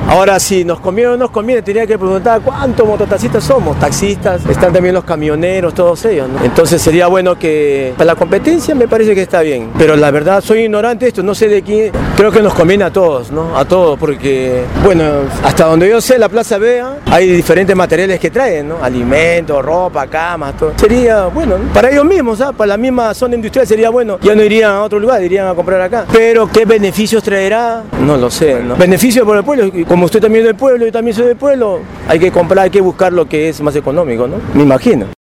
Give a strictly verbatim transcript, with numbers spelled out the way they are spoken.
Ahora, si nos conviene o no nos conviene, tenía que preguntar cuántos mototaxistas somos, taxistas, están también los camioneros, todos ellos, ¿no? Entonces sería bueno que, para la competencia me parece que está bien, pero la verdad soy ignorante de esto, no sé de quién, creo que nos conviene a todos, ¿no? A todos, porque, bueno, hasta donde yo sé, la Plaza Vea, hay diferentes materiales que traen, ¿no? Alimentos, ropa, camas, todo. Sería, bueno, ¿no? Para ellos mismos, ¿sabes? Para la misma zona industrial sería bueno, ya no irían a otro lugar, irían a comprar acá. Pero, ¿qué beneficios traerá? No lo sé, ¿no? Beneficios por el pueblo, y como usted también es del pueblo, yo también soy del pueblo, hay que comprar, hay que buscar lo que es más económico, ¿no? Me imagino.